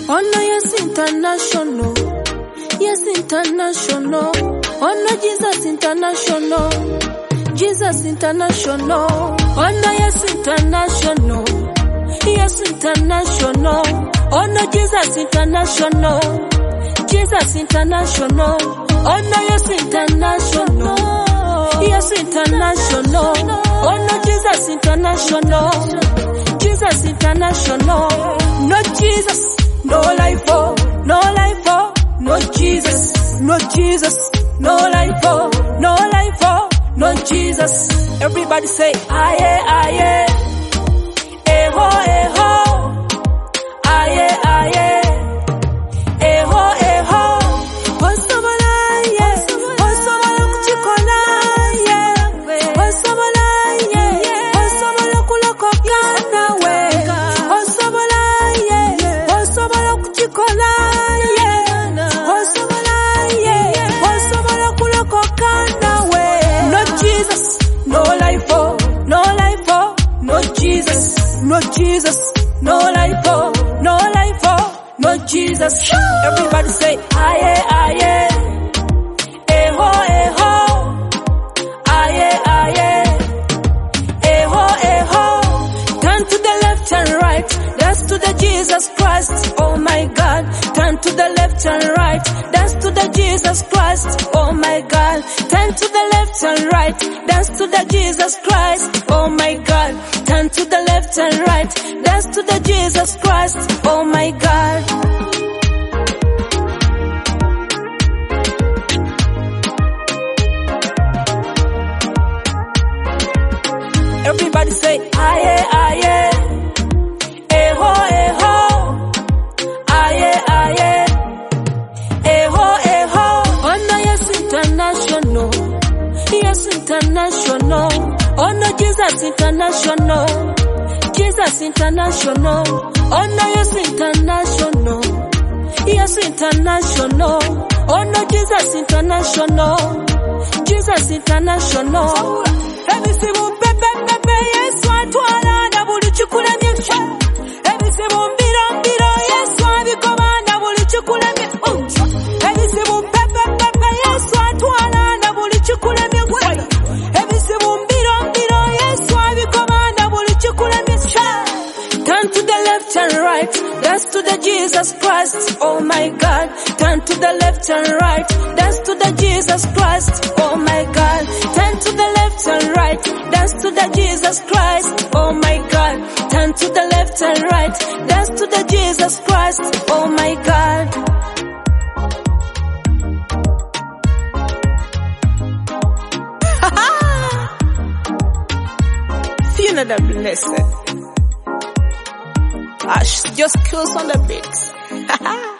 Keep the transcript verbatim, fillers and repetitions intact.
Oh no, yes, international. Yes, international. Oh no, Jesus international. Jesus international. Oh no, yes, international. Yes, international. Oh no, Jesus international. Jesus international. Oh no, yes, international. Yes, international. Oh no, Jesus international. Jesus international. No Jesus, no life for, no life for. No Jesus, no Jesus, no life for, no life for, no Jesus. Everybody say, aye, aye, eho, eho, aye, aye, eho, eho. Osobala, yeah, osobala kuchikola, yeah, osobala, yeah, osobala kulokoka nawe, osobala, yeah, osobala kuchikola, yeah. No Jesus, no life for, no life for, no Jesus. Everybody say, aye, aye, eho, eho, aye, aye, eho, eho. Turn to the left and right, dance to the Jesus Christ, oh my God. Turn to the left and right, dance to the Jesus Christ, oh my God. Turn to the left and right, dance to the Jesus Christ, oh my God. Turn to the left and right, dance to the Jesus Christ, oh my God. Everybody say, aye, aye, eho, eho, aye, aye, eho, eho. Oh no, yes, international, yes, international. Oh no, Jesus international, Jesus international. Oh no, yes, international, yes, international. Oh no, Jesus international, Jesus international. Ebisibu pepe pepe Yesu atwala na buli chukula myecha. Ebisibu mbiro mbiro Yesu abikoba na buli chukula myecha. Ebisibu pepe pepe Yesu atwala na buli chukula myecha. Ebisibu mbiro mbiro Yesu abikoba na buli chukula myecha. Turn to the left and right, dance to the Jesus Christ, oh my God. Turn to the left and right, dance to the Jesus Christ, oh my God. Turn to the left and right, dance to the Jesus Christ, oh my God. Turn to the left and right, dance to the Jesus Christ, oh my God. Feel the blessed. Ash just kills on the beats.